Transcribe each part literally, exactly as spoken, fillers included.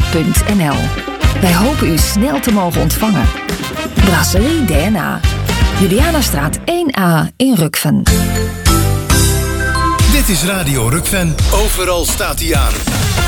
punt n l. Wij hopen u snel te mogen ontvangen. Brasserie D N A. Julianastraat één A in Rukven. Dit is Radio Rukven. Overal staat hij aan.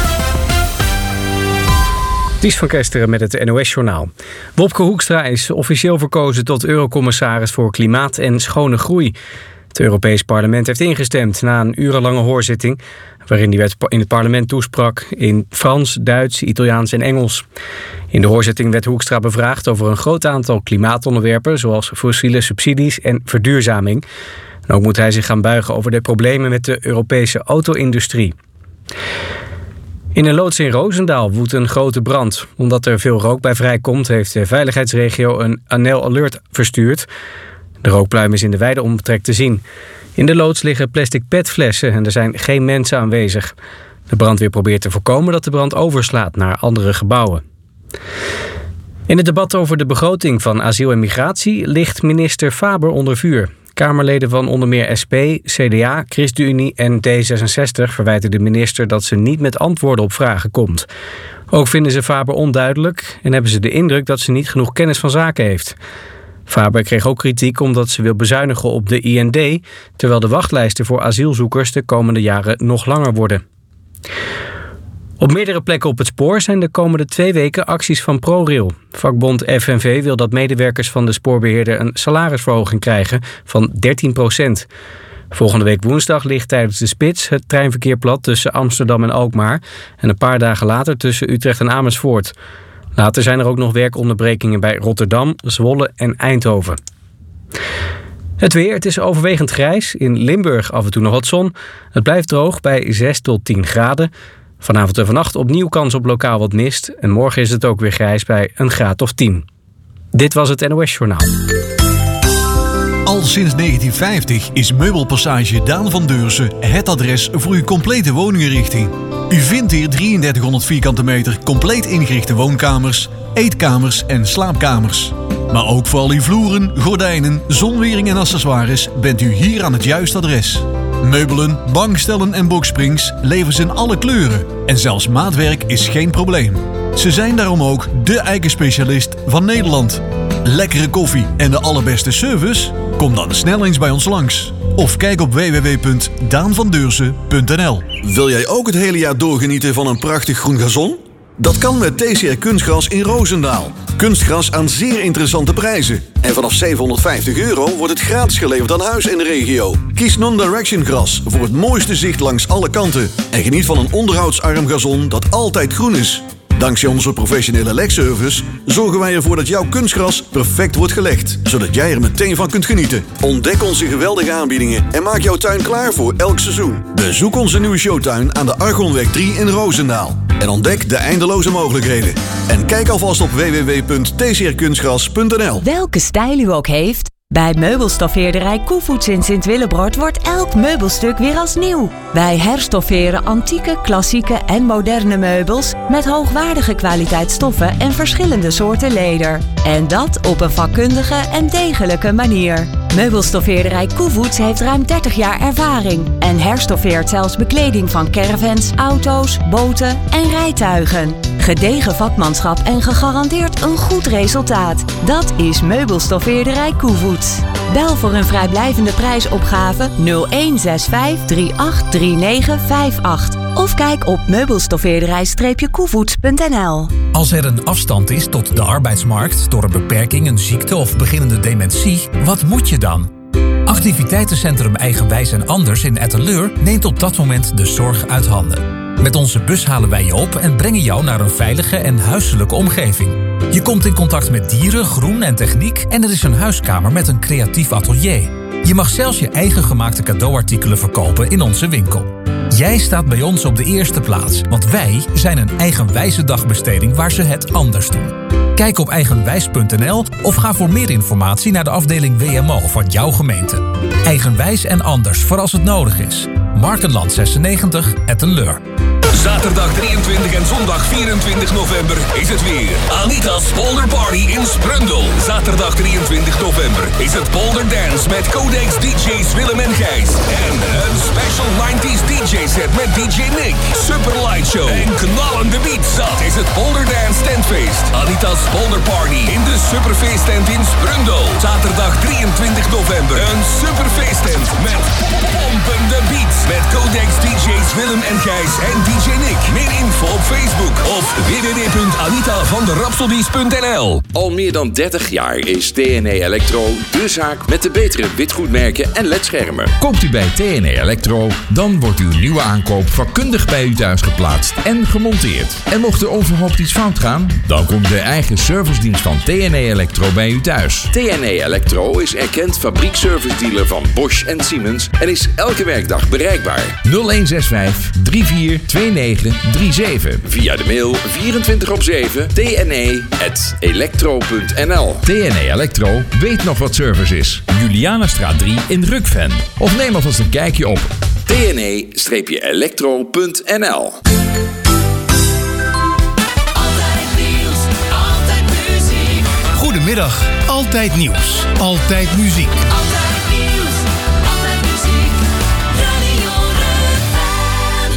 Ties van Kesteren met het N O S-journaal. Wopke Hoekstra is officieel verkozen tot eurocommissaris voor Klimaat en Schone Groei. Het Europees Parlement heeft ingestemd na een urenlange hoorzitting, waarin hij in het parlement toesprak in Frans, Duits, Italiaans en Engels. In de hoorzitting werd Hoekstra bevraagd over een groot aantal klimaatonderwerpen, zoals fossiele subsidies en verduurzaming. En ook moet hij zich gaan buigen over de problemen met de Europese auto-industrie. In een loods in Roosendaal woedt een grote brand. Omdat er veel rook bij vrijkomt, heeft de veiligheidsregio een N L Alert verstuurd. De rookpluim is in de wijde omtrek te zien. In de loods liggen plastic petflessen en er zijn geen mensen aanwezig. De brandweer probeert te voorkomen dat de brand overslaat naar andere gebouwen. In het debat over de begroting van asiel en migratie ligt minister Faber onder vuur. Kamerleden van onder meer S P, C D A, ChristenUnie en D zesenzestig verwijten de minister dat ze niet met antwoorden op vragen komt. Ook vinden ze Faber onduidelijk en hebben ze de indruk dat ze niet genoeg kennis van zaken heeft. Faber kreeg ook kritiek omdat ze wil bezuinigen op de I N D, terwijl de wachtlijsten voor asielzoekers de komende jaren nog langer worden. Op meerdere plekken op het spoor zijn de komende twee weken acties van ProRail. Vakbond F N V wil dat medewerkers van de spoorbeheerder een salarisverhoging krijgen van dertien procent. Volgende week woensdag ligt tijdens de spits het treinverkeer plat tussen Amsterdam en Alkmaar en een paar dagen later tussen Utrecht en Amersfoort. Later zijn er ook nog werkonderbrekingen bij Rotterdam, Zwolle en Eindhoven. Het weer, het is overwegend grijs. In Limburg af en toe nog wat zon. Het blijft droog bij zes tot tien graden. Vanavond en vannacht opnieuw kans op lokaal wat mist. En morgen is het ook weer grijs bij een graad of tien. Dit was het N O S-journaal. Al sinds negentien vijftig is Meubelpassage Daan van Deursen het adres voor uw complete woninginrichting. U vindt hier drieëndertighonderd vierkante meter compleet ingerichte woonkamers, eetkamers en slaapkamers. Maar ook voor al uw vloeren, gordijnen, zonwering en accessoires bent u hier aan het juiste adres. Meubelen, bankstellen en boxsprings leveren ze in alle kleuren. En zelfs maatwerk is geen probleem. Ze zijn daarom ook de eikenspecialist van Nederland. Lekkere koffie en de allerbeste service? Kom dan snel eens bij ons langs. Of kijk op w w w punt daan van deursen punt n l. Wil jij ook het hele jaar doorgenieten van een prachtig groen gazon? Dat kan met T C R Kunstgras in Roosendaal. Kunstgras aan zeer interessante prijzen. En vanaf zevenhonderdvijftig euro wordt het gratis geleverd aan huis in de regio. Kies Non-Direction Gras voor het mooiste zicht langs alle kanten. En geniet van een onderhoudsarm gazon dat altijd groen is. Dankzij onze professionele legservice zorgen wij ervoor dat jouw kunstgras perfect wordt gelegd, zodat jij er meteen van kunt genieten. Ontdek onze geweldige aanbiedingen en maak jouw tuin klaar voor elk seizoen. Bezoek onze nieuwe showtuin aan de Argonweg drie in Roosendaal. En ontdek de eindeloze mogelijkheden. En kijk alvast op w w w punt t c r kunstgras punt n l. Welke stijl u ook heeft, bij meubelstoffeerderij Koevoets in Sint-Willebrord wordt elk meubelstuk weer als nieuw. Wij herstofferen antieke, klassieke en moderne meubels met hoogwaardige kwaliteitsstoffen en verschillende soorten leder. En dat op een vakkundige en degelijke manier. Meubelstoffeerderij Koevoets heeft ruim dertig jaar ervaring en herstoffeert zelfs bekleding van caravans, auto's, boten en rijtuigen. Gedegen vakmanschap en gegarandeerd een goed resultaat. Dat is Meubelstoffeerderij Koevoets. Bel voor een vrijblijvende prijsopgave nul een zes vijf drie acht drie negen vijf acht of kijk op meubelstoffeerderij koevoets punt n l. Als er een afstand is tot de arbeidsmarkt door een beperking, een ziekte of beginnende dementie, wat moet je dan? Activiteitencentrum Eigenwijs en Anders in Etteleur neemt op dat moment de zorg uit handen. Met onze bus halen wij je op en brengen jou naar een veilige en huiselijke omgeving. Je komt in contact met dieren, groen en techniek en er is een huiskamer met een creatief atelier. Je mag zelfs je eigen gemaakte cadeauartikelen verkopen in onze winkel. Jij staat bij ons op de eerste plaats, want wij zijn een eigenwijze dagbesteding waar ze het anders doen. Kijk op eigenwijs punt n l of ga voor meer informatie naar de afdeling W M O van jouw gemeente. Eigenwijs en Anders voor als het nodig is. Markenland zesennegentig, Etteleur. Zaterdag drieëntwintig en zondag vierentwintig november is het weer. Anita's Polder Party in Sprundel. Zaterdag drieëntwintig november is het Polder Dance met Codex D J's Willem en Gijs. En een special nineties D J set met D J Nick. Super light show en knallende beats. Dat is het Polder Dance Tentfeest. Anita's Polder Party in de Superfeest tent in Sprundel. Zaterdag drieëntwintig november. Een superfeesttent met pompende beats. Met Codex D J's Willem en Gijs en D J Nick. Meer info op Facebook of w w w punt anita van de rhapsodies punt n l. Al meer dan dertig jaar is T N E Electro de zaak met de betere witgoedmerken en ledschermen. Koopt u bij T N E Electro, dan wordt uw nieuwe aankoop vakkundig bij u thuis geplaatst en gemonteerd. En mocht er onverhoopt iets fout gaan, dan komt de eigen servicedienst van T N E Electro bij u thuis. T N E Electro is erkend fabriekservice dealer van Bosch en Siemens en is elke werkdag bereikbaar. nul een zes vijf drie vier twee negen drie zeven. Via de mail vierentwintig op zeven t n e punt electro punt n l. T N E Electro weet nog wat service is. Julianastraat drie in Rukven. Of neem alvast een kijkje op t n e electro punt n l. Goedemiddag, Altijd Nieuws, Altijd Muziek. Altijd nieuws, altijd muziek, Radio Rukven.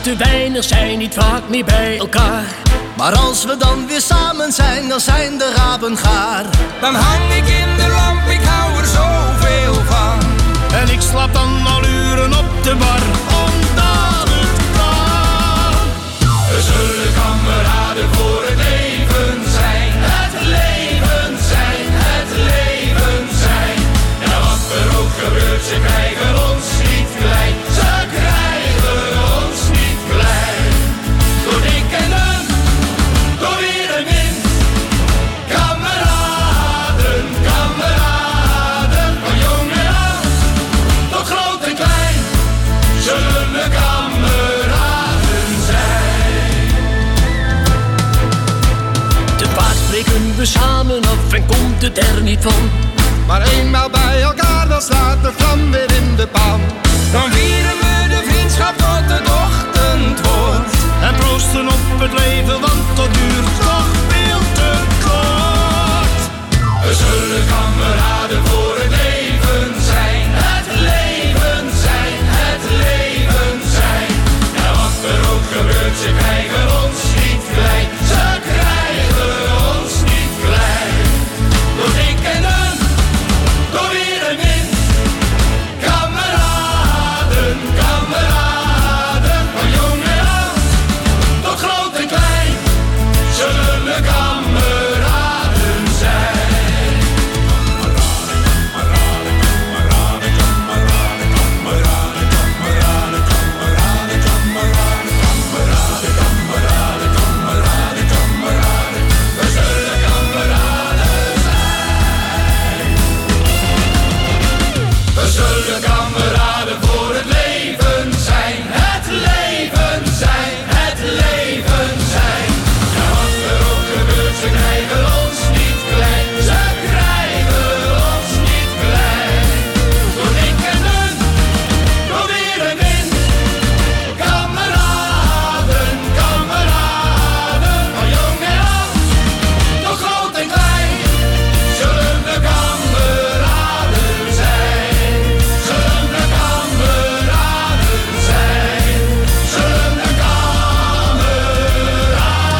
te weinig zijn, niet vaak meer bij elkaar. Maar als we dan weer samen zijn, dan zijn de rapen gaar. Dan hang ik in de lamp, ik hou er zoveel van. En ik slaap dan al uren op de bar, omdat het kan. We zullen kameraden voor het leven zijn. Het leven zijn, het leven zijn. En wat er ook gebeurt, ze krijgen ons niet klein. Ze krijgen ons niet klein. Door dik en dun, door weer en wind. Kameraden, kameraden, van jong en oud tot groot en klein. Zullen we kameraden zijn. Te vaak spreken we samen af en komt het er niet van. Maar eenmaal bij elkaar, dan slaat de vlam weer in de pan. Dan vieren we de vriendschap tot het ochtend wordt. En proosten op het leven, want dat duurt toch veel te kort. We zullen kameraden voor het leven zijn. Het leven zijn, het leven zijn. En wat er ook gebeurt, ze krijgen ons niet klein. Ze krijgen ons niet klein. Door dik en dun, door weer en wind. Kameraden, kameraden, van jong en oud tot groot en klein. Zullen we kameraden zijn. Kameraden, kameraden, kameraden, kameraden, kameraden, kameraden, kameraden, kameraden, kameraden, kameraden, kameraden. We zullen kameraden zijn. We zullen kameraden voor het leven zijn. Het leven zijn, het leven zijn. Ja, wat er ook gebeurt, ze krijgen ons niet klein. Ze krijgen ons niet klein. Door dik en dun, door weer en wind. Kameraden, kameraden, van jong en oud tot groot en klein. Zullen we kameraden zijn. Zullen we kameraden zijn. Zullen we kameraden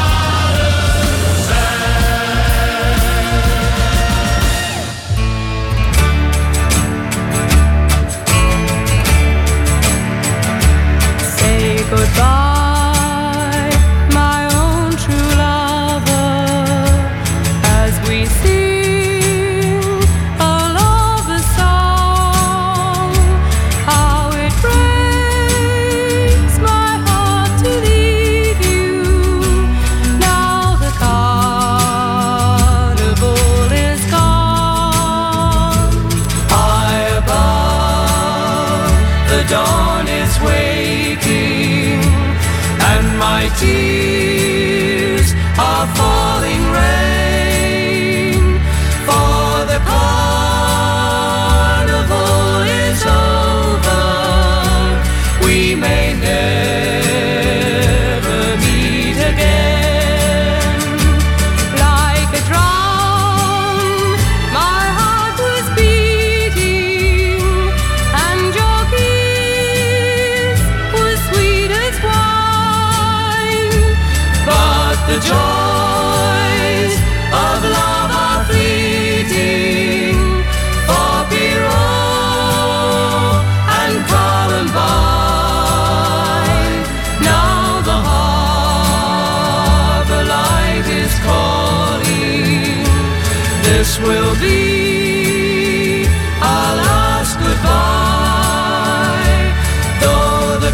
Say goodbye, my own true lover, as we sing a lover's song. How it breaks my heart to leave you. Now the carnival is gone. High above, the dawn is waking, and my tears are falling rain. For the carnival is over, we may never meet again. Like a drum, my heart was beating, and your kiss was sweet as wine. But the joys of love are fleeting. For Pierrot and Columbine, now the harbor light is calling. This will be our last goodbye. Though the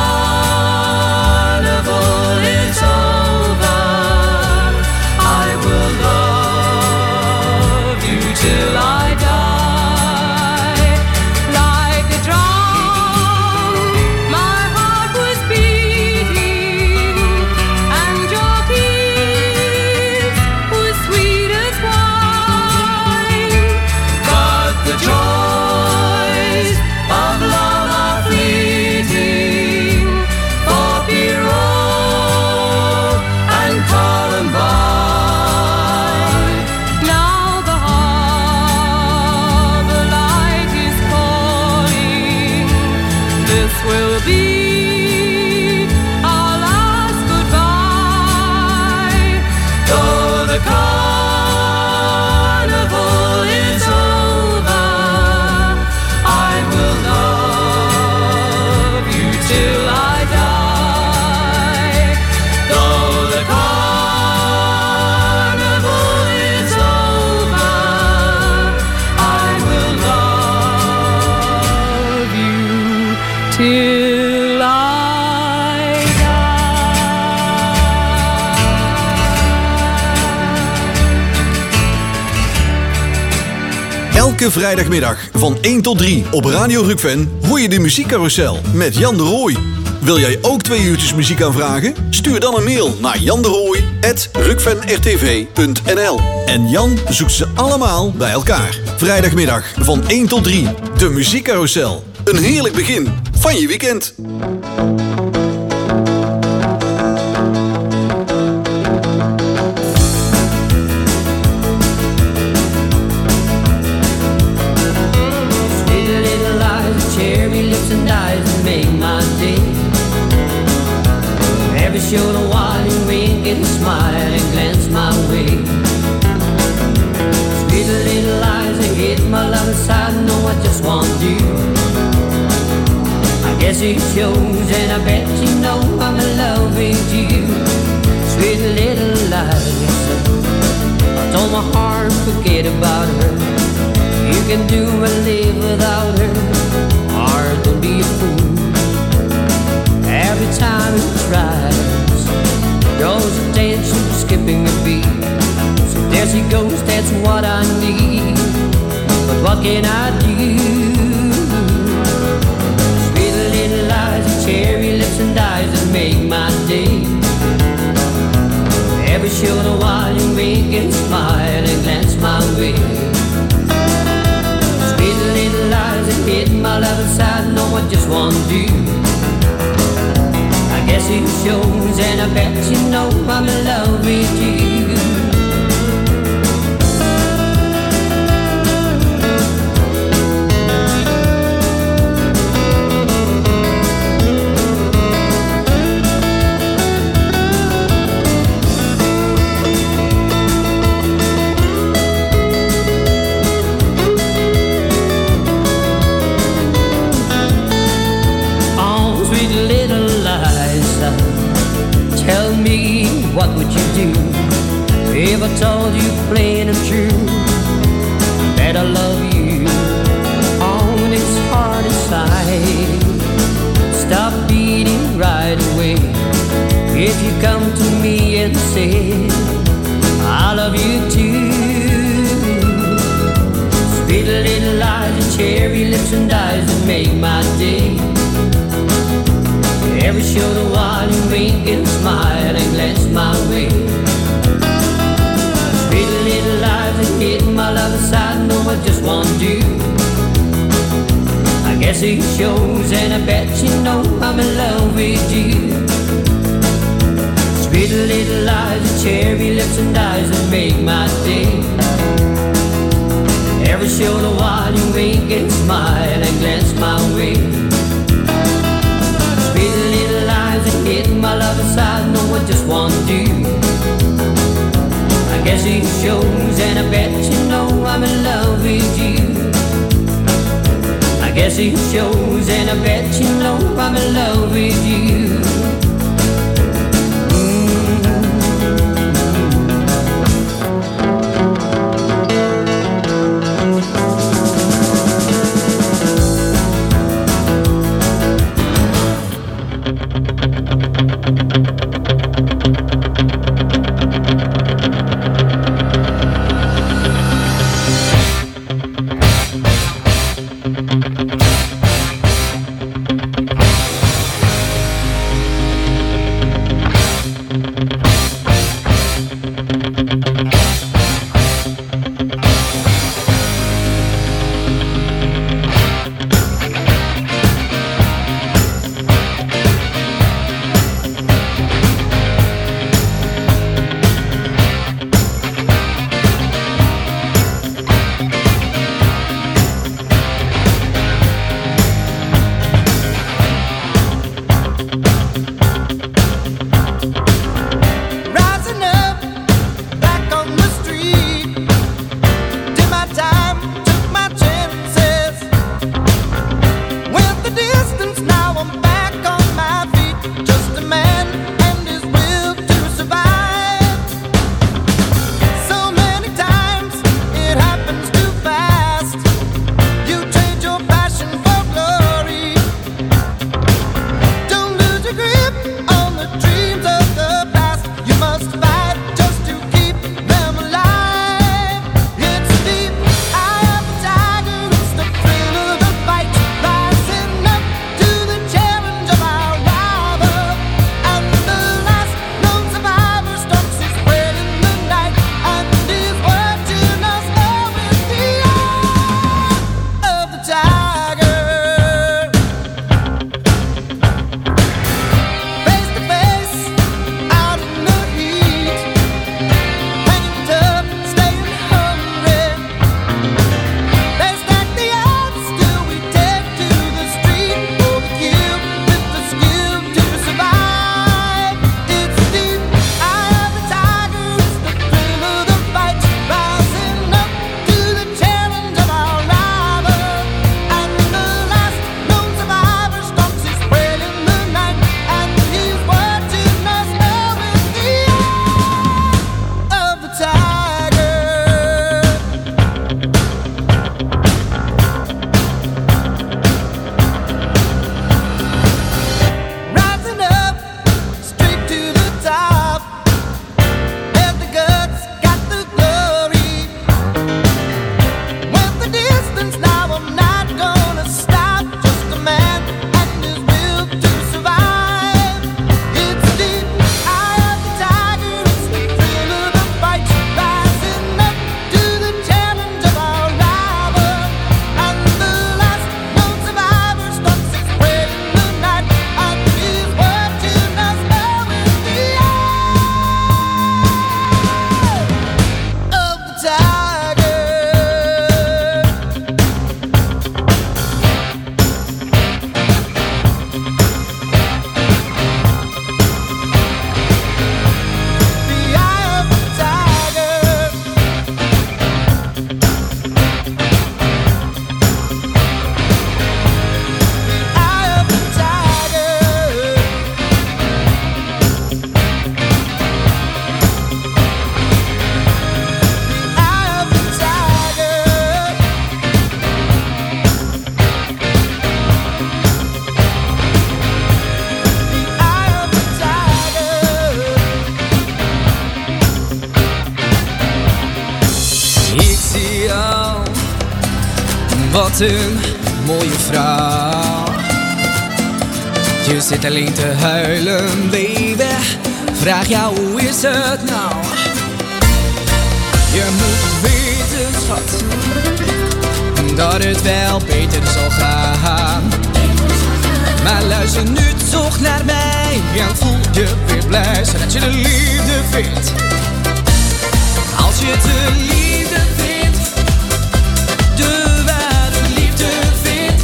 carnival is over, I will love you till I die. Like a drum, my heart was beating, and your kiss was sweet as wine. But the joys of love are fleeting. For Pierrot and Columbine, Now the harbor light is calling. This will be till I Elke vrijdagmiddag van één tot drie op Radio Rukven hoor je de muziekcarousel met Jan de Rooij. Wil jij ook twee uurtjes muziek aanvragen? Stuur dan een mail naar janderooij at rukven r t v punt n l. En Jan zoekt ze allemaal bij elkaar. Vrijdagmiddag van één tot drie. De muziekcarousel. Een heerlijk begin van je weekend. Show the one wink and smile and glance my way. Sweet little eyes that hit my love side. No, I just want you. I guess it shows, and I bet you know I'm in love with you. Sweet little eyes, I told my heart forget about her. You can do and live without her, or don't be a fool. Every time you try, goes attention skipping a beat. So there she goes, that's what I need. But what can I do? Sweet little eyes and cherry lips and eyes that make my day. Every short while you wink and smile and glance my way. Sweet little eyes that hit my love inside. No, I just want you. I guess it shows, and I bet you know I'm in love with you. Tell me, what would you do if I told you plain and true that I love you? Oh, this heart inside stop beating right away if you come to me and say I love you too. Sweet little eyes and cherry lips and eyes that make my day. Every show the while you wink and smile and glance my way. Sweet little eyes that hit my love inside. No, I just want you. I guess it shows, and I bet you know I'm in love with you. Sweet little eyes and cherry lips and eyes that make my day. Every show the while you wink and smile and glance my way. Little eyes that hit my love inside. No, I just want you. I guess it shows, and I bet you know I'm in love with you. I guess it shows, and I bet you know I'm in love with you. Wat een mooie vrouw. Je zit alleen te huilen, baby. Vraag jou, hoe is het nou? Je moet weten, schat, dat het wel beter zal gaan. Maar luister nu toch naar mij en voel je weer blij, zodat je de liefde vindt. Als je de liefde vindt, de ware liefde vindt,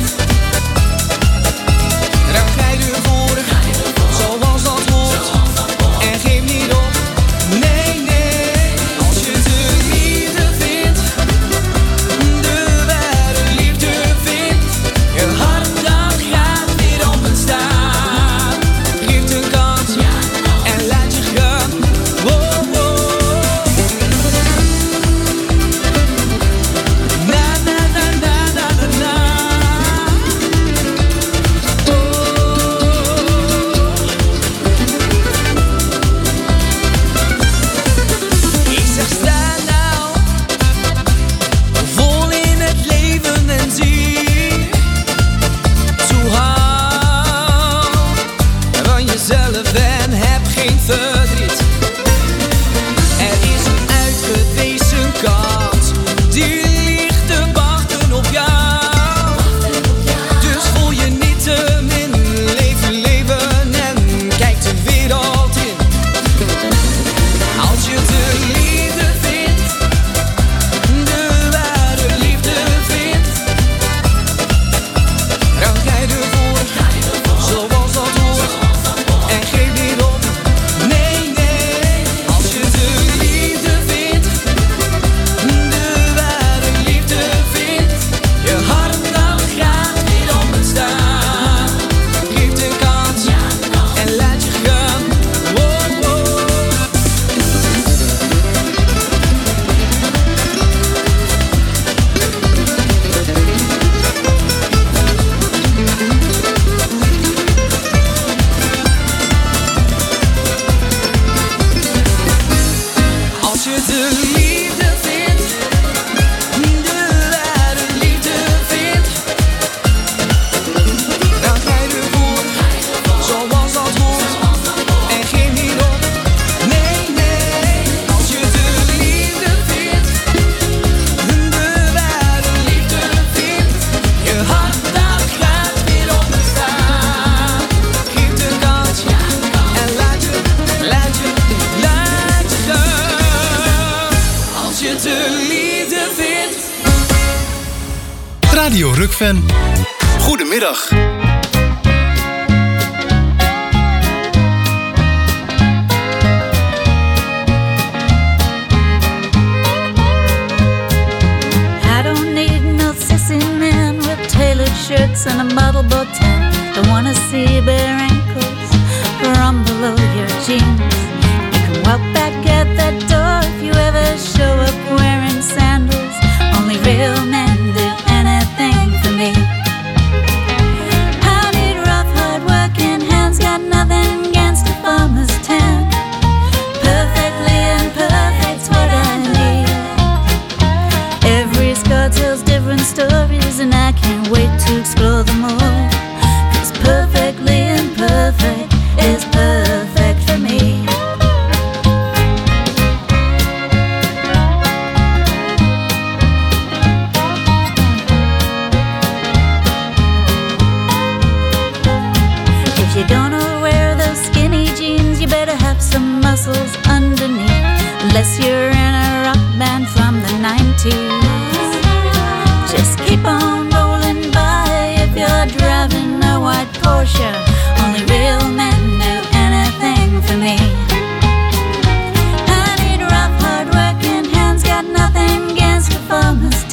dan ga je ervoor, zoals dat hoort, en geef niet op. Nee, nee, als je de liefde vindt, de ware liefde vindt, je hart dan gaat weer openstaan. Geef het een kans en laat je gaan. Wow, wow. Na, na, na, na, na, na, na. Ik zeg sta nou vol in het leven en zie toe hou van jezelf en heb geen verdriet. Er is een uitgewezen kans, die ligt te wachten op jou. Dus voel je niet te min, leven, leven en kijk de wereld in. Als je de liefde vindt, de ware liefde vindt, dan ga je ervoor, zoals dat hoort, en geef niet op. Nee, nee, als je de liefde vindt, de ware liefde vindt, je hart dan gaat weer openstaan. Geef de kans en laat je gaan. Wow, wow. Als je de liefde vindt, de ware liefde vindt, dan ga je ervoor, zoals dat hoort, en geef niet op. Nee, nee, als je de liefde vindt, de ware liefde vindt, je hart dan gaat weer openstaan. Geef de kans en laat je, laat je, laat je gaan. Als je de liefde vindt. Radio Rukven. Goedemiddag. I don't need no sissy man with tailored shirts and a model bow tie. Don't wanna see bare ankles from below your jeans. You can walk back at that door if you ever show up wearing sandals. Only real men do anything for me. I need rough, hard-working hands, got nothing against a farmer's tan. Perfectly imperfect's what I need. Every scar tells different stories, and I can't wait to explore them all. 'Cause perfectly imperfect is perfect for me. If you don't know wear those skinny jeans, you better have some muscles underneath. Unless you're in a rock band from the nineties. Just keep on rolling by if you're driving a white Porsche. Only real men do anything for me. I need rough, hard-working hands, got nothing against the farmer's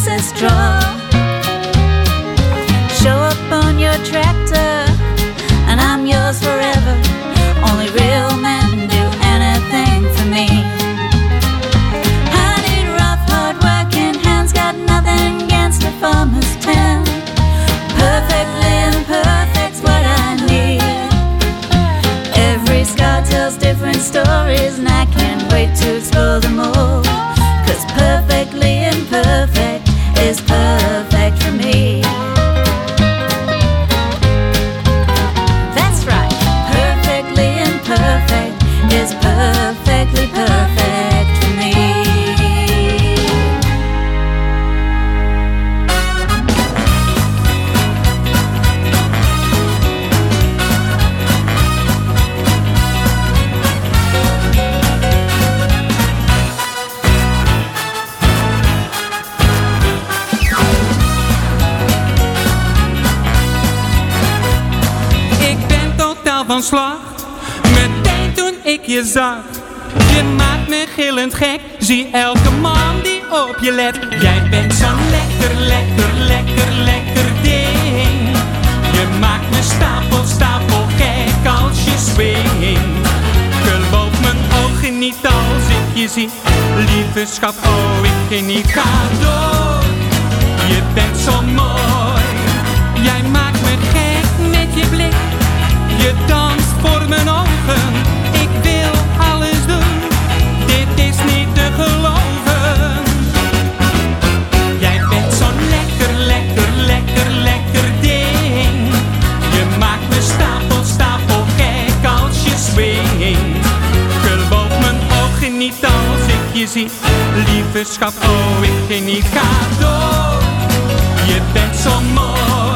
ancestral. Show up on your tractor, and I'm yours forever. Only real men do anything for me. I need rough, hard-working hands, got nothing against a farmer's tan. Perfectly imperfect's what I need. Every scar tells different stories, and I can't wait to explore them all. 'Cause perfectly imperfect is perfect for me. That's right, perfectly imperfect is perfectly perfect for me. Van slag, meteen toen ik je zag. Je maakt me gillend gek, zie elke man die op je let. Jij bent zo'n lekker, lekker, lekker, lekker ding. Je maakt me stapel, stapel gek als je swingt. Geloof mijn ogen niet als ik je zie. Lieve schat, oh ik geniet, ga door. Je bent zo mooi. Jij maakt me gek met je blik. Je danst voor mijn ogen, ik wil alles doen, dit is niet te geloven. Jij bent zo'n lekker, lekker, lekker, lekker ding. Je maakt me stapel, stapel gek als je swingt. Geloof mijn ogen niet als ik je zie. Lieve schat, oh ik geniet, ga door. Je bent zo mooi.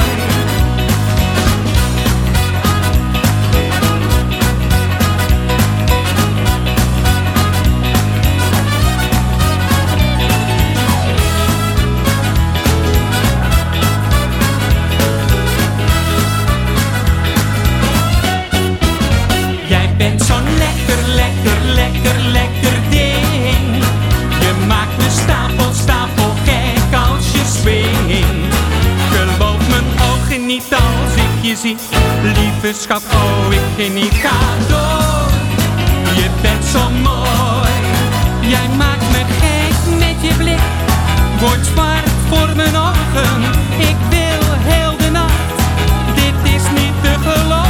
Bent zo'n lekker, lekker, lekker, lekker ding. Je maakt me stapel, stapel gek als je swingt. Geloof mijn ogen niet als ik je zie. Lieve schat, oh ik geniet, ga door. Je bent zo mooi. Jij maakt me gek met je blik. Wordt zwart voor mijn ogen. Ik wil heel de nacht. Dit is niet te geloven.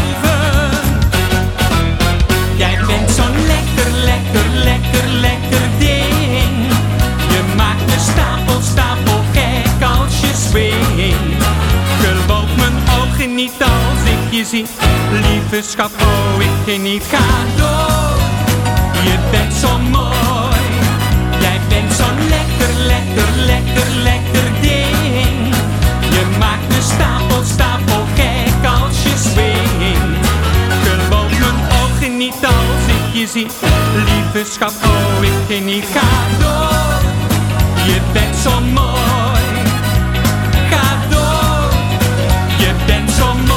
Jij bent zo'n lekker, lekker, lekker, lekker ding. Je maakt me stapel, stapel gek als je swingt. Geloof mijn ogen niet als ik je zie. Lieve schat, oh ik geniet, ga door. Je bent zo mooi. Jij bent zo'n lekker, lekker, lekker, lekker ding. Je maakt me stapel, stapel gek als je swingt. Geloof mijn ogen niet als ik je zie. Lieve schat, oh ik geniet, ga door. Je bent zo mooi. Ga door. Je bent zo mooi.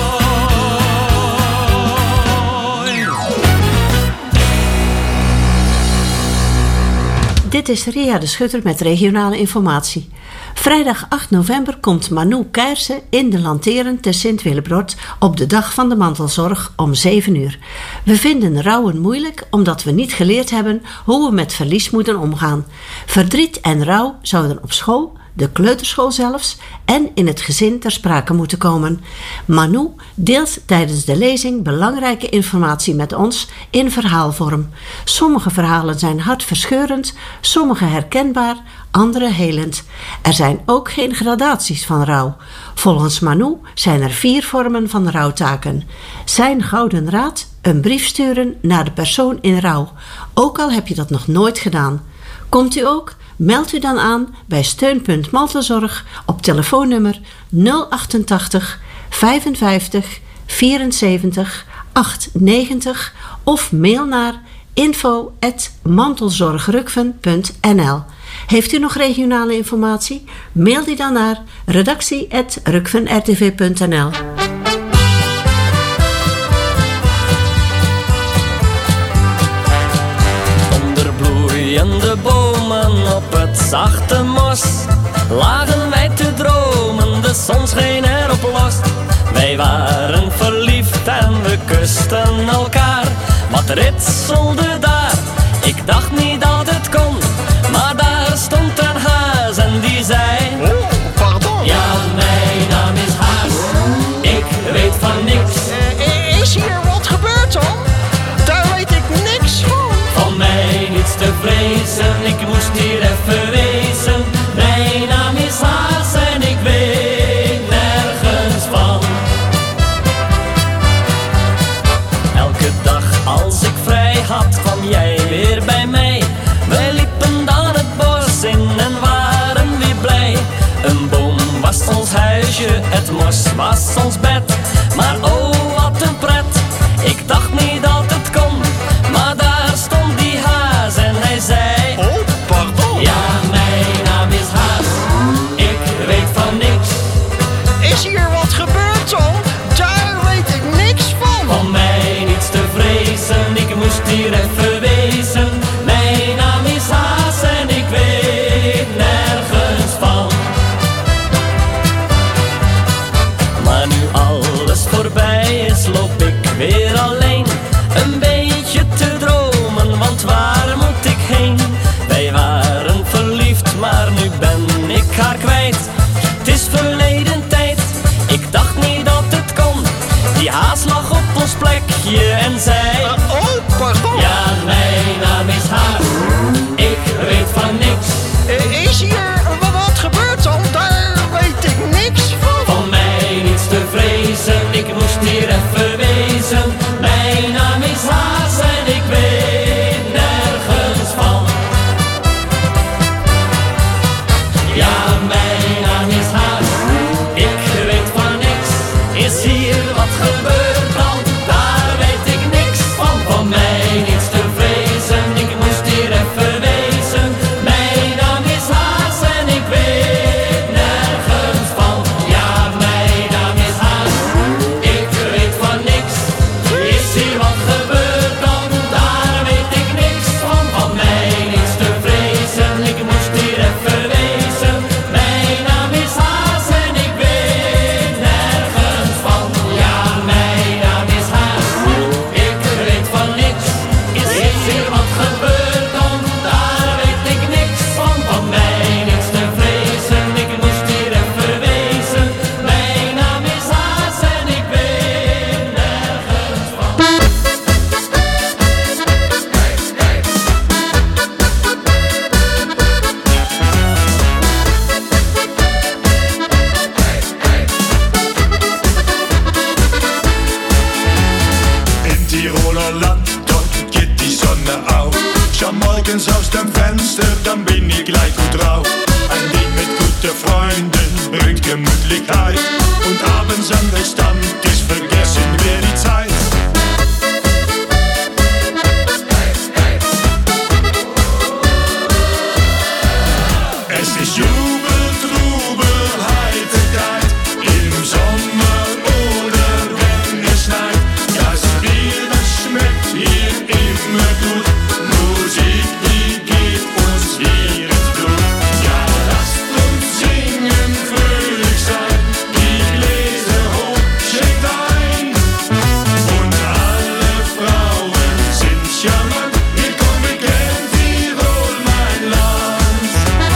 Dit is Ria de Schutter met regionale informatie. Vrijdag acht november komt Manu Keirse in de Lanteren te Sint-Willebrod op de dag van de mantelzorg om zeven uur. We vinden rouwen moeilijk omdat we niet geleerd hebben hoe we met verlies moeten omgaan. Verdriet en rouw zouden op school, de kleuterschool zelfs, en in het gezin ter sprake moeten komen. Manu deelt tijdens de lezing belangrijke informatie met ons in verhaalvorm. Sommige verhalen zijn hartverscheurend, sommige herkenbaar, andere helend. Er zijn ook geen gradaties van rouw. Volgens Manu zijn er vier vormen van rouwtaken. Zijn gouden raad: een brief sturen naar de persoon in rouw, ook al heb je dat nog nooit gedaan. Komt u ook? Meld u dan aan bij Steunpunt Mantelzorg op telefoonnummer nul achtentachtig vijfenvijftig vierenzeventig achtentnegentig of mail naar info at mantelzorgrukven punt n l. Heeft u nog regionale informatie? Mail die dan naar redactie at rukven r t v punt n l. Onder bloeiende bomen op het zachte mos lagen wij te dromen, de zon scheen erop los. Wij waren verliefd en we kusten elkaar. Wat ritselde daar, ik dacht niet dat het kon. Maar daar stond een haas en die zei: oh, pardon. Ja, mijn naam is Haas, ik weet van niks. Uh, is hier wat gebeurd dan? Daar weet ik niks van. Van mij niets te vrezen, ik moest hier even wezen. Mijn naam is Haas en ik weet nergens van. Elke dag als ik vrij had, kwam jij weer bij mij. Wij liepen dan het bos in en waren weer blij. Een boom was ons huisje, het mos was ons bed. Maar oh wat een pret, ik dacht niet dat het kon. Maar daar stond die haas en hij zei: oh, pardon. Ja, mijn naam is Haas, ik weet van niks. Is hier wat gebeurd dan? Daar weet ik niks van. Van mij niets te vrezen, ik moest hier even wezen. Mijn naam is Haas en ik weet nergens van. Maar nu alles voorbij is, loop ik weer alleen. Een beetje te dromen, want waar moet ik heen? Wij waren verliefd, maar nu ben ik haar kwijt. Het is verleden tijd, ik dacht niet dat het kon. Die haas lag op ons plekje en zei: uh, oh, pardon. Ja, mijn naam is Haas, ik weet van niks. Uh, is hier wat gebeurd dan? Daar weet ik niks van. Van mij niets te vrezen, ik moest hier even wezen. Mijn naam is Haas en ik weet nergens van. Ja, mijn naam is Haas, ik weet van niks. Is hier wat gebeurd dan? Daar weet ik niks van. Van mij niets te vrezen, ik moest hier even wezen. Mijn naam is Haas en ik weet nergens van. Ja, mijn naam is Haas, ik weet van niks. Is hier wat gebeurd dan? Daar weet ik niks van. Van mij niets te vrezen, ik moest hier even wezen. Mijn naam is Haas en ik weet nergens van. Ja, mijn naam is Haas, ik weet van niks. Is hier wat gebeurd dan? Daar weet ik niks van. Van mij niets te vrezen, ik moest hier even wezen. Mijn naam is Haas en ik weet nergens van. In Tiroler Land, dort geht die Sonne auf. Schau morgens aus dem Fenster, dann bin ich gleich gut drauf. Ein Ding mit guten Freunden bringt Gemütlichkeit. Und abends an der Stammtisch vergessen wir die Zeit. Es ist Jubel, Trubel, Heiterkeit. Im Sommer oder wenn es schneit. Das Bier, das schmeckt hier immer gut. Musik, die geht uns hier ins Blut. Ja, lasst uns singen, fröhlich sein. Die Gläser hoch, schenkt ein. Und alle Frauen sind charmant. Willkommen in Tirol, mein Land.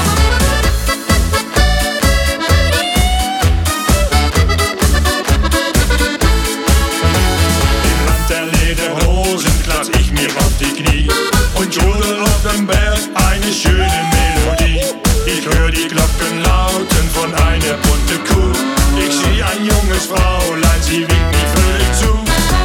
Im Land der Lederhosen klatsch ich mir auf die Knie und jodel auf dem Berg eine schöne Melodie. Ich höre die Glocken lauten von einer bunten Kuh. Ich sehe ein junges Fraulein, sie winkt mir fröhlich zu.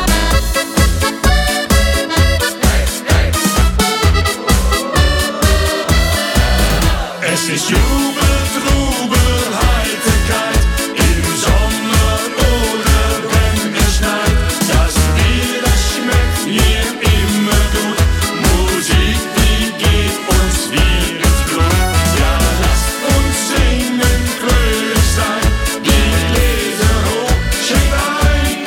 Es ist Jubel, Trubel, Heiterkeit. Im Sommer oder wenn es schneit. Das Bier, das schmeckt hier immer gut. Musik, die geht uns hier ins Blut. Ja, lasst uns singen, fröhlich sein. Die Gläser hoch, schenkt ein.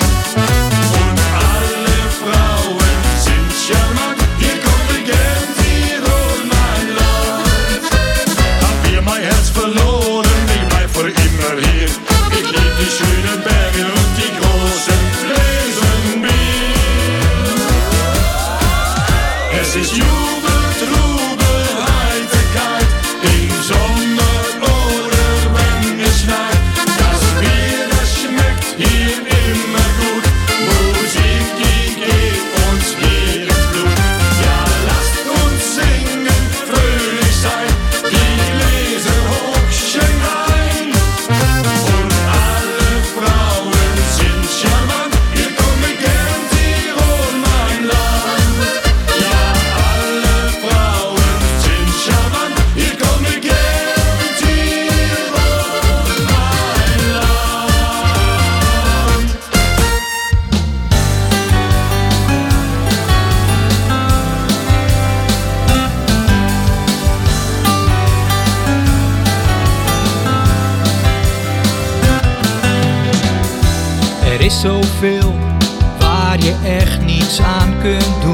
Er is zoveel waar je echt niets aan kunt doen.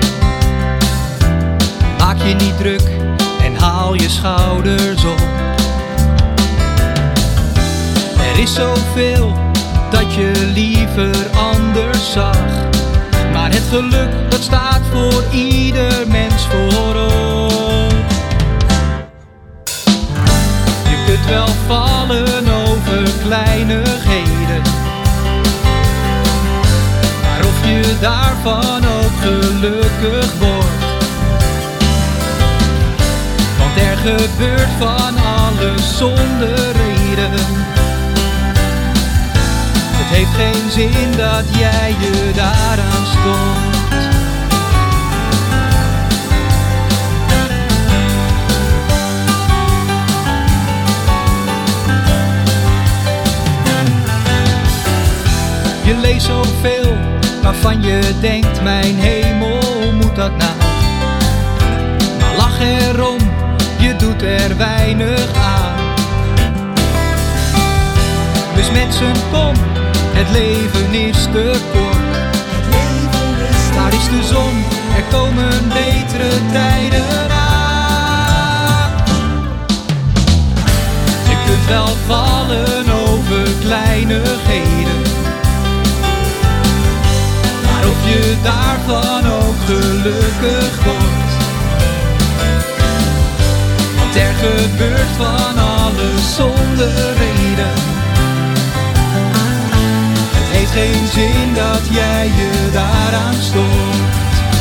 Maak je niet druk en haal je schouders op. Er is zoveel dat je liever anders zag. Maar het geluk dat staat voor ieder mens voorop. Je kunt wel vallen over kleinigheden, maar of je daarvan ook gelukkig wordt. Want er gebeurt van alles zonder reden. Het heeft geen zin dat jij je daaraan stond. Je leest zoveel waarvan je denkt, mijn hemel, hoe moet dat nou? Maar lach erom, je doet er weinig aan. Dus mensen, kom, het leven is te kort. Daar is de zon, er komen betere tijden aan. Je kunt wel vallen over kleinigheden, maar of je daarvan ook gelukkig wordt. Want er gebeurt van alles zonder reden. Het heeft geen zin dat jij je daaraan stoort.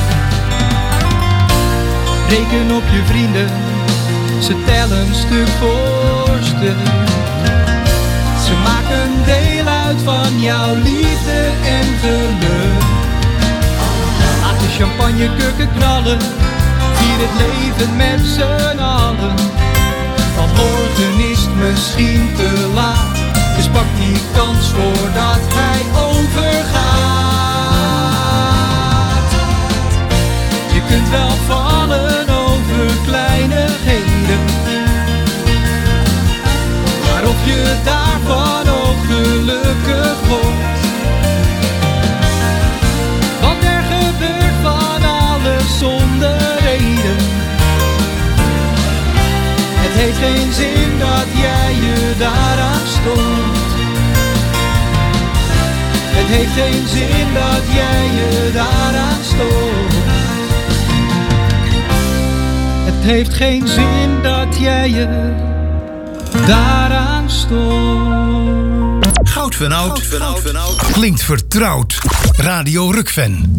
Reken op je vrienden, ze tellen stuk voor stuk. Ze maken deel uit van jouw liefde en geluk. Laat de champagnekukken knallen, vier het leven met z'n allen. Want morgen is het misschien te laat, dus pak die kans voordat hij overgaat. Je kunt wel vallen over kleinigheden, maar of je daarvan ook gelukkig wordt. Want er gebeurt van alles zonder reden. Het heeft geen zin dat jij je daaraan stoort. Het heeft geen zin dat jij je daaraan stoort. Het heeft geen zin dat jij je daaraan stoort. Goud van Oud. Goud van Oud. Goud van Oud. Klinkt vertrouwd. Radio Rukven.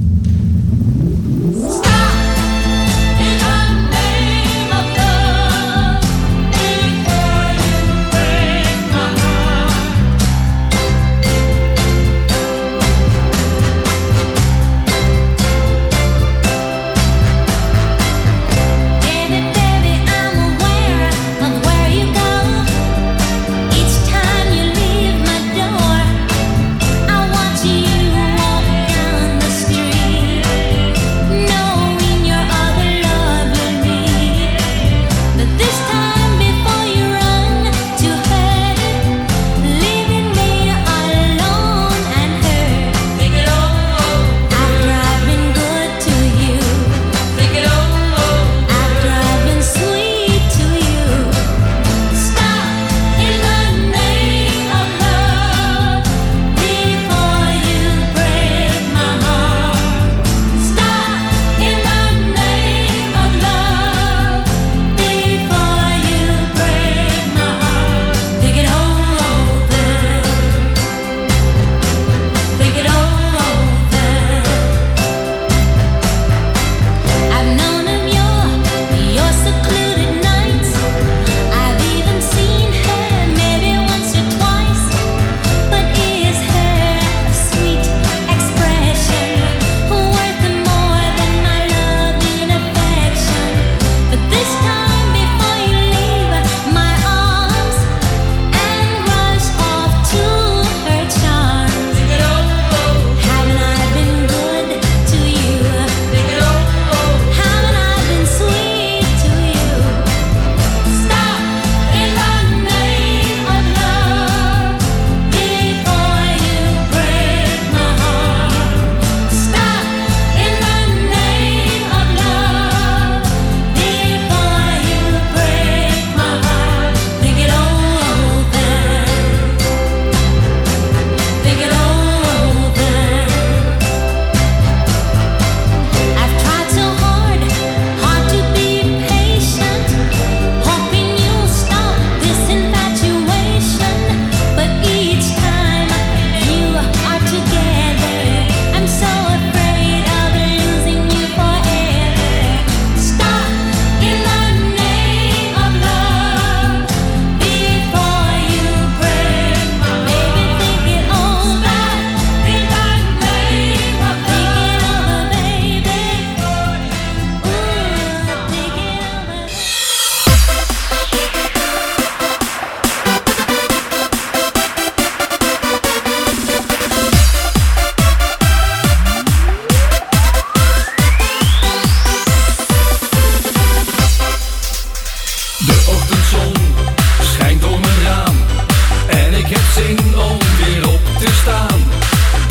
Street.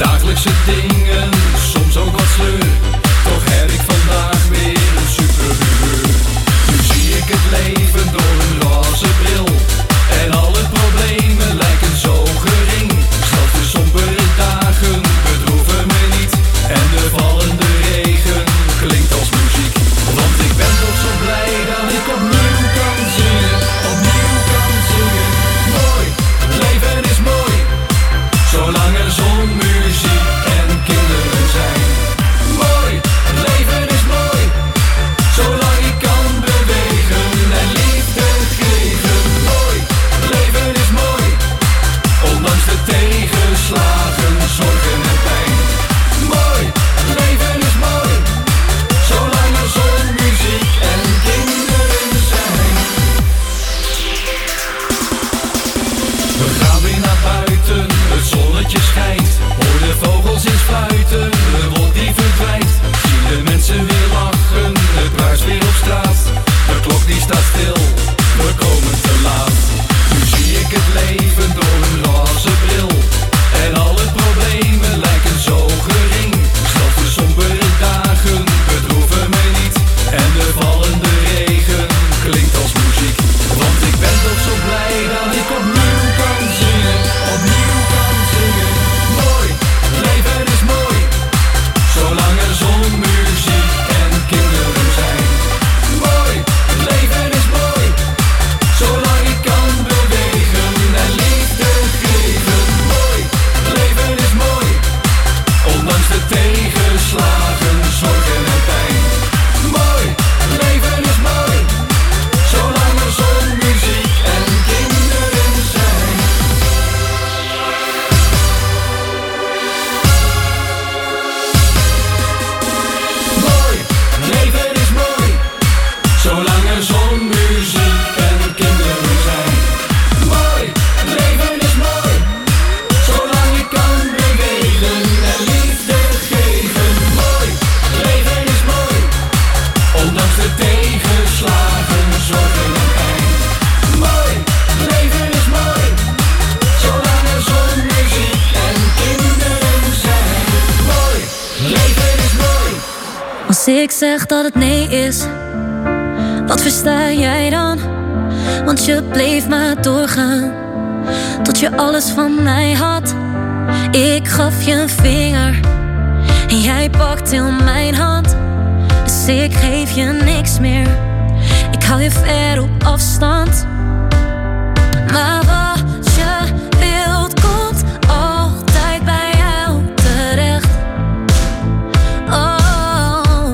Dagelijkse dingen, soms ook wat sleur. Toch heb ik vandaag weer een superhumeur. Nu zie ik het leven door een roze bril. En alle problemen lijken zo gering. Zelfs de sombere dagen bedroeven me niet. En de vallende regen klinkt als muziek. Want ik ben toch zo blij dat ik opnieuw kan zingen. Opnieuw kan zingen. Mooi, leven is mooi. Zolang er zon, muziek en kinderen zijn. Mooi, leven is mooi. Zolang ik kan bewegen en liefde geven. Mooi, leven is mooi. Ondanks de tegenslagen, zorgen en pijn. Mooi, leven is mooi. Zolang er zon, muziek en kinderen zijn. We gaan weer naar buiten, het zonnetje schijnt. Hoor de vogels eens fluiten, de wolk die verdwijnt. Zie de mensen weer lachen, het bruist weer op straat. De klok die staat stil, we komen te laat. Nu zie ik het leven door een roze bril. En alle problemen lijken zo gering. Zelfs de sombere dagen bedroeven me niet. En de vallende regen klinkt als muziek. Want ik ben toch zo blij dat ik opnieuw kan zingen. Opnieuw kan zingen. Mooi, leven is mooi. Zolang er zon, muziek en kinderen zijn. Mooi, leven is mooi. Zolang ik kan bewegen en liefde geven. Mooi, leven is mooi. Ondanks de tegenslagen, zorgen en pijn. Mooi, leven is mooi. Zolang er zon, muziek en kinderen zijn. Mooi, leven is mooi. Zolang er zon, muziek en kinderen zijn. Mooi, leven is mooi. Zolang ik kan bewegen en liefde geven. Mooi, leven is mooi. Ondanks de tegenslagen, zorgen en pijn. Mooi, leven is mooi. Zolang er zon, muziek en kinderen zijn. Mooi, leven is mooi. Als ik zeg dat het nee is, wat versta jij dan? Want je bleef maar doorgaan, tot je alles van mij had. Ik gaf je een vinger en jij pakt heel mijn hand. Dus ik geef je niks meer, ik hou je ver op afstand. Maar wat je wilt komt altijd bij jou terecht. Oh,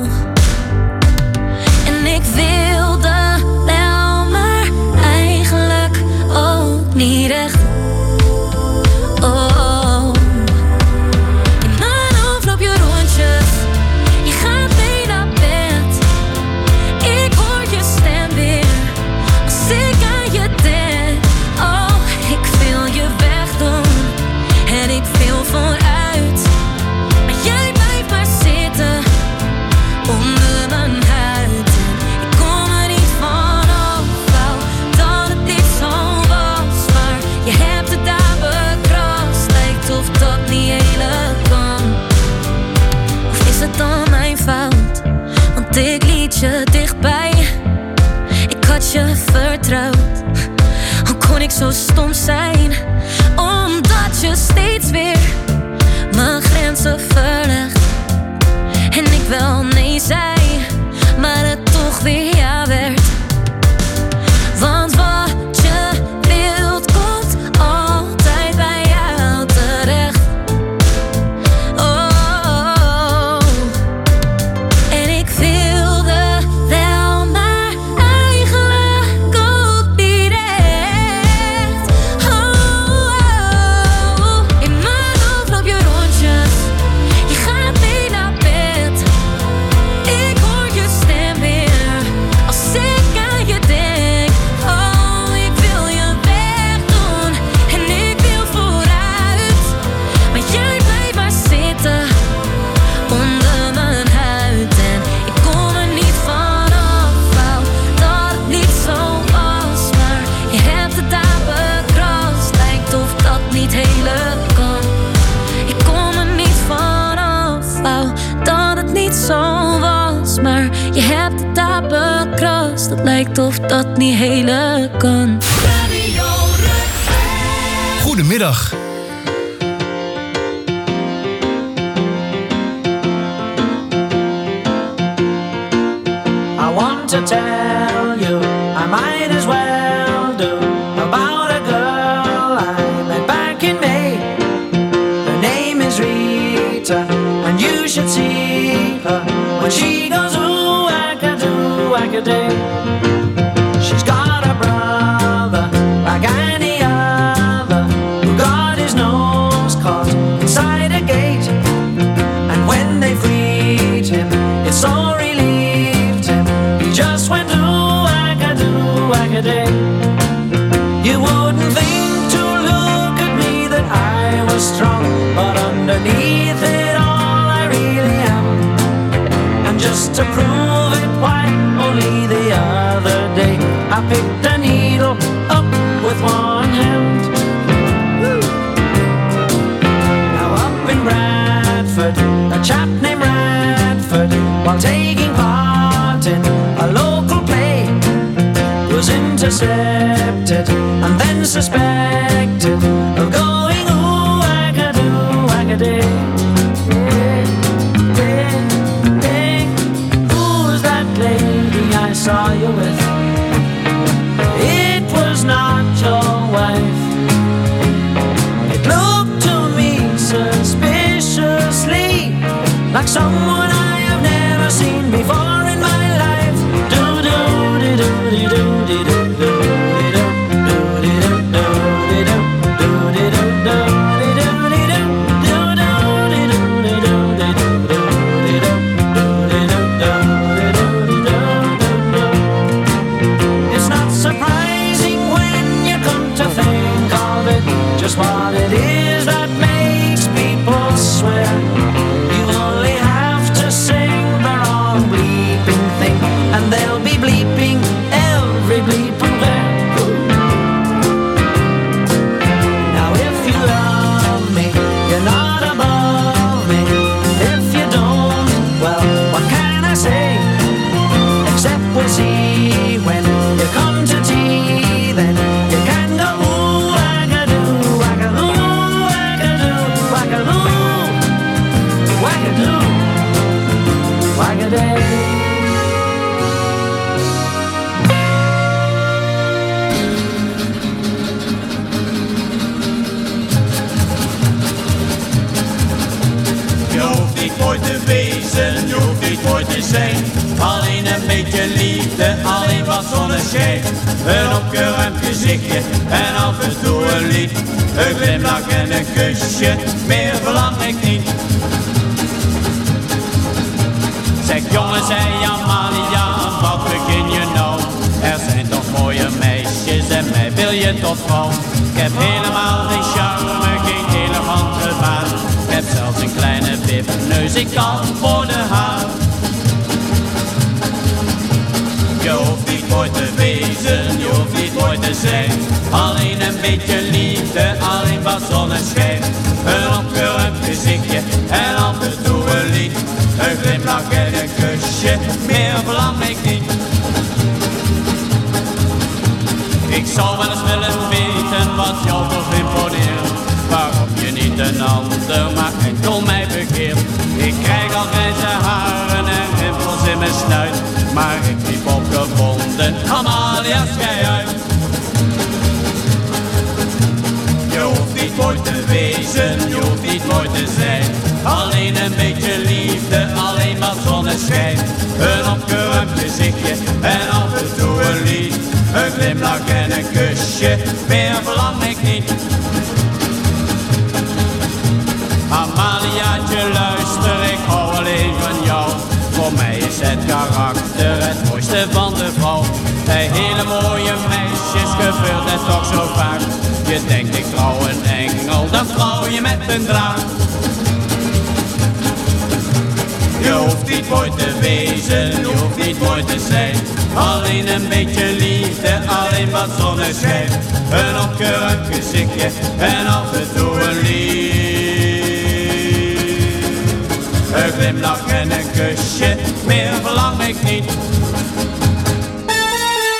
en ik wilde wel, maar eigenlijk ook niet echt. Oh, in mijn hoofd loop je rondjes, je gaat mee naar bed. Ik hoor je stem weer, als ik aan je denk. Oh, ik wil je wegdoen en ik wil vooruit. Maar jij blijft maar zitten onder mijn huid. En ik kom er niet van af, wou dat het niet zo was. Maar je hebt het daar bekrast, lijkt of dat niet eerlijk kan. Of is het dan mijn fout? Want ik liet je dichtbij, ik had je vertrouwd. Hoe kon ik zo stom zijn? Omdat je steeds weer mijn grenzen verlegt. En ik wel nee zei, maar het toch weer ja werd. Want wat je wilt komt altijd bij jou terecht. Oh, en ik wilde wel, maar eigenlijk ook niet echt. Oh, lijkt of dat niet hele kan. Goedemiddag. I want to tell you, I might as well do, about a girl I met back in May. Her name is Rita, and you should see her when she goes ooh, wackadoo, wackaday. She's got a brother like any other, who got his nose caught inside a gate, and when they freed him, it so relieved him. He just went ooh, wackadoo, wackaday. You wouldn't think to look at me that I was strong, but underneath it all I really am. And just to prove it, why, only the other day I picked a needle up with one hand. Woo. Now up in Bradford, a chap named Radford, while taking part in a local play, was intercepted and then suspected of going ooh, wackadoo, wackaday. Who's that lady I saw you with? It was not your wife. It looked to me suspiciously like someone I have never seen before in my life. Do do do do do do do do. What it is that makes people swear. You only have to sing the wrong bleeping thing, and they'll be bleeping every bleeping where. Now if you love me, you're not above me. If you don't, well, what can I say? Except we'll see when you come to tea, then you can go ooh, wackadoo, wackadoo, wackadoo, wackadoo, wackaday. Je hoeft niet mooi te wezen, je hoeft niet mooi te zijn. Alleen een beetje liefde, alleen wat zonneschijn. Een opgeruimd gezichtje en af en toe een lied. Een glimlach en een kusje, meer verlang ik niet. Zeg jongen, zei Amalia, wat begin je nou? Er zijn toch mooie meisjes en mij wil je tot vrouw. Ik heb helemaal geen charme, geen elegante baan. Ik heb zelfs een kleine wipneus, ik kan worden haar. Je hoeft niet mooi te wezen, je hoeft niet mooi te zijn. Alleen een beetje liefde, alleen wat zonneschijn. Een opgeruimd gezichtje en af en toe een lied. Een glimlach en een kusje, meer verlang ik niet. Ik zou wel eens willen weten wat jou toch imponeert. Waarom je niet een ander, maar enkel mij begeert. Ik krijg al grijze haren en rimpels in mijn snuit. Maar ik liep opgewonden, Amalia, schei uit. Je hoeft niet mooi te wezen, je hoeft niet mooi te zijn. Alleen een beetje liefde, alleen wat zonneschijn. Een opgeruimd gezichtje en af en toe een lied. Een glimlach en een kusje, meer verlang ik niet. Amaliaatje, luister, ik hou alleen van jou. Voor mij is het karakter het mooiste van de vrouw. Bij hele mooie meisjes gebeurt het toch zo vaak. Je denkt ik trouw een engel, dan trouw je met een draak. Je hoeft niet mooi te wezen, je hoeft niet mooi te zijn. Alleen een beetje liefde, alleen wat zonneschijn. Een opgeruimd gezichtje en af en toe een lied. Een glimlach en een kusje, meer verlang ik niet.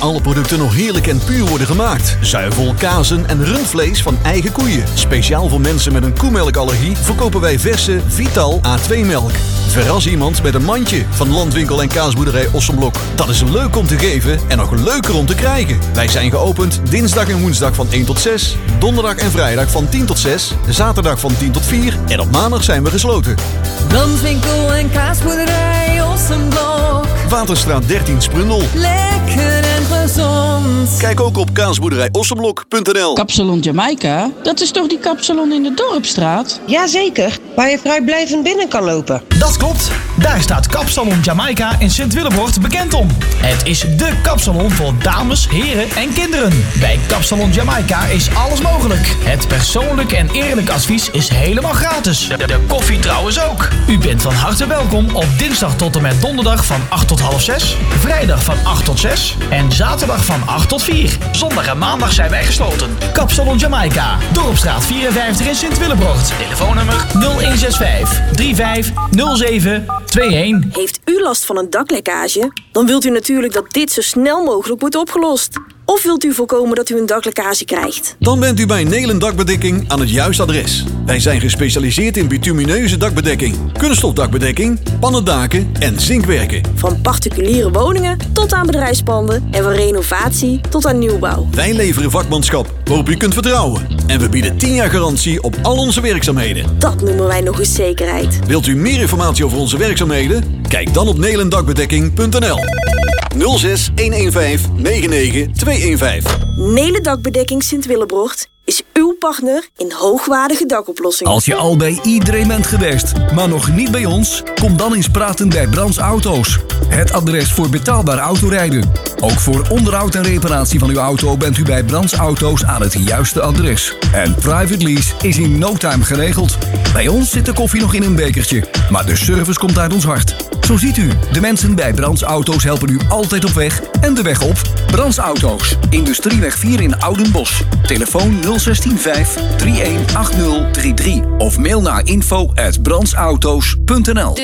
alle producten nog heerlijk en puur worden gemaakt. Zuivel, kazen en rundvlees van eigen koeien. Speciaal voor mensen met een koemelkallergie verkopen wij verse Vital A twee melk. Verras iemand met een mandje van Landwinkel en Kaasboerderij Ossenblok. Dat is leuk om te geven en nog leuker om te krijgen. Wij zijn geopend dinsdag en woensdag van één tot zes, donderdag en vrijdag van tien tot zes, zaterdag van tien tot vier en op maandag zijn we gesloten. Landwinkel en Kaasboerderij Ossenblok. Waterstraat dertien Sprundel. Lekker en gezond. Kijk ook op kaasboerderij ossenblok punt n l. Kapsalon Jamaica? Dat is toch die kapsalon in de Dorpstraat? Jazeker, waar je vrijblijvend binnen kan lopen. Dat klopt. Daar staat Kapsalon Jamaica in Sint-Willebroort bekend om. Het is dé kapsalon voor dames, heren en kinderen. Bij Kapsalon Jamaica is alles mogelijk. Het persoonlijk en eerlijk advies is helemaal gratis. De, de koffie trouwens ook. U bent van harte welkom op dinsdag tot en met donderdag van acht tot half zes, vrijdag van acht tot zes en zaterdag van acht tot vier. Zondag en maandag zijn wij gesloten. Kapsalon Jamaica, Dorpstraat vierenvijftig in Sint-Willebroort. Telefoonnummer nul een zes vijf drie vijf nul zeven twee een. Heeft u last van een daklekkage? Dan wilt u natuurlijk dat dit zo snel mogelijk wordt opgelost. Of wilt u voorkomen dat u een daklekkage krijgt? Dan bent u bij Nelen Dakbedekking aan het juiste adres. Wij zijn gespecialiseerd in bitumineuze dakbedekking, kunststofdakbedekking, pannendaken en zinkwerken. Van particuliere woningen tot aan bedrijfspanden en van renovatie tot aan nieuwbouw. Wij leveren vakmanschap waarop u kunt vertrouwen. En we bieden tien jaar garantie op al onze werkzaamheden. Dat noemen wij nog eens zekerheid. Wilt u meer informatie over onze werkzaamheden? Kijk dan op nelendakbedekking punt n l. nul zes een een vijf negen negen twee een vijf. Nelen Dakbedekking Sint-Willebroort is uw partner in hoogwaardige dakoplossingen. Als je al bij iedereen bent geweest, maar nog niet bij ons, kom dan eens praten bij Brands Auto's. Het adres voor betaalbaar autorijden. Ook voor onderhoud en reparatie van uw auto bent u bij Brands Auto's aan het juiste adres. En private lease is in no time geregeld. Bij ons zit de koffie nog in een bekertje, maar de service komt uit ons hart. Zo ziet u, de mensen bij Brands Auto's helpen u altijd op weg en de weg op. Brands Auto's, Industrieweg vier in Oudenbosch. Telefoon nul een zes vijf drie een acht nul drie drie of mail naar info at brandsauto's punt n l.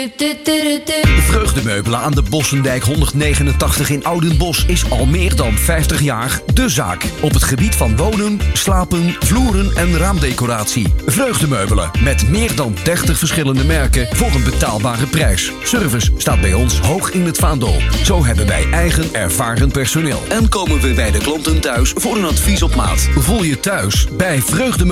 Vreugdemeubelen aan de Bossendijk honderdnegenentachtig in Oudenbosch is al meer dan vijftig jaar de zaak. Op het gebied van wonen, slapen, vloeren en raamdecoratie. Vreugdemeubelen met meer dan dertig verschillende merken voor een betaalbare prijs. Service staat bij ons hoog in het vaandel. Zo hebben wij eigen ervaren personeel. En komen we bij de klanten thuis voor een advies op maat. Voel je thuis bij Vreugdemeubelen.